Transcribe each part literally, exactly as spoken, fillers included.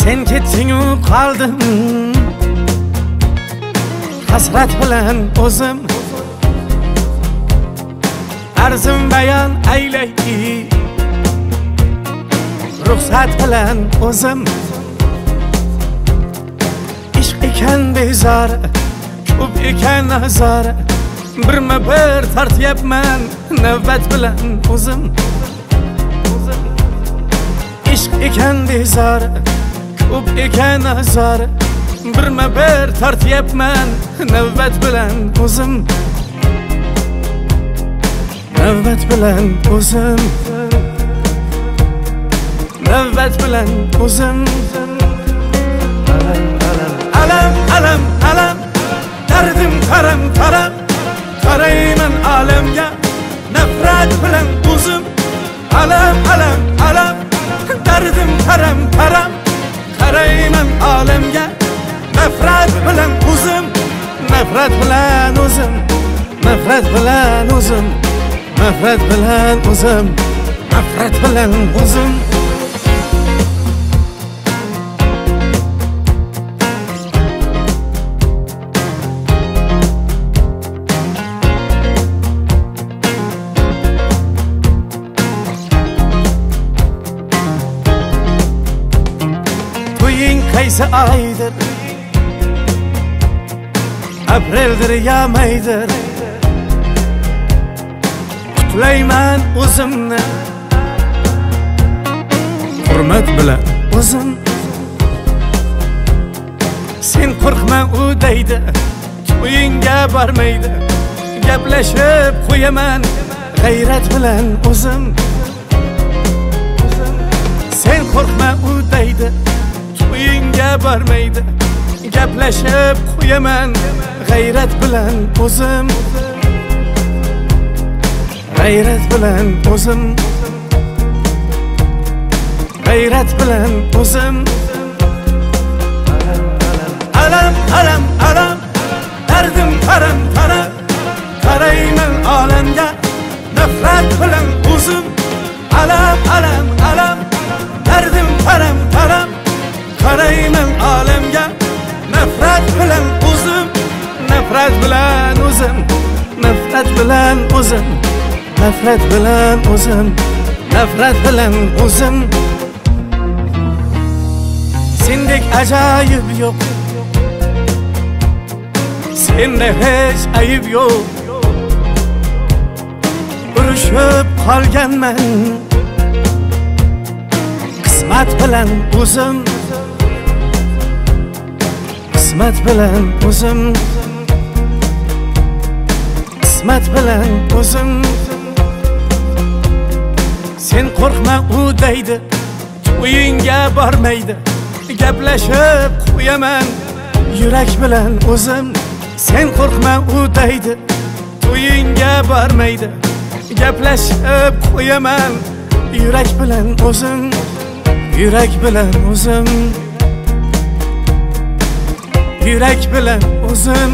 sen ketding-u qoldim hasrat bilan o'zim arzim bayon aylay ruxsat bilan o'zim ishq ekan bezori ko'p ekan azori birma bir tortyapman navbat bilan o'zim ishq ekan bezori ko'p ekan azori birma bir tortyapman navbat bilan o'zim navbat bilan o'zim navbat bilan o'zim alam alam alam dardim qaram qaram qarayman alamga nafrat bilan o'zim alam alam alam dardim qaram qaram qarayman alamga nafrat bilan o'zim nafrat bilan o'zim nafrat bilan o'zim nafrat bilan o'zim nafrat bilan o'zim to'ying qaysi oydir apreldir ya maydir qutlayman o'zimni hurmat bilan o'zim sen qo'rqma u deydi to'yingga bormaydi gaplashib qo'yaman g'ayrat bilan o'zim sen qo'rqma u deydi to'yingga bormaydi gaplashib qo'yaman g'ayrat bilan o'zim g'ayrat bilan o'zim g'ayrat bilan o'zim alam alam alam dardim qaram qaram qarayman olamga nafrat bilan o'zim alam alam alam dardim qaram qaram qarayman olamga nafrat bilan o'zim nafrat bilan o'zim nafrat bilan o'zim nafrat bilan o'zim nafrat bilan o'zim sendek ajoyib yo'q senda hech ayib yo'q urushib qolganman qismat bilan o'zim qismat bilan o'zim qismat bilan o'zim sen qo'rqma u deydi to'yingga bormaydi gaplashib qo'yaman yurak bilan o'zim sen qo'rqma u deydi to'yingga bormaydi gaplashib qo'yaman yurak bilan o'zim yurak bilan o'zim yurak bilan o'zim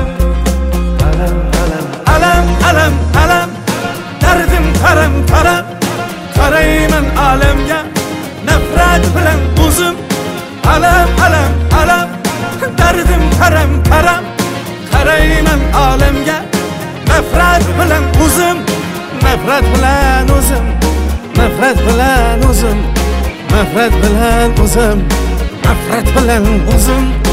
alam alam alam dardim qaram qaram qarayman alamga nafrat bilan o'zim alam alam alam dardim qaram qaram qarayman alamga nafrat bilan o'zim nafrat bilan o'zim nafrat bilan o'zim nafrat bilan o'zim nafrat bilan o'zim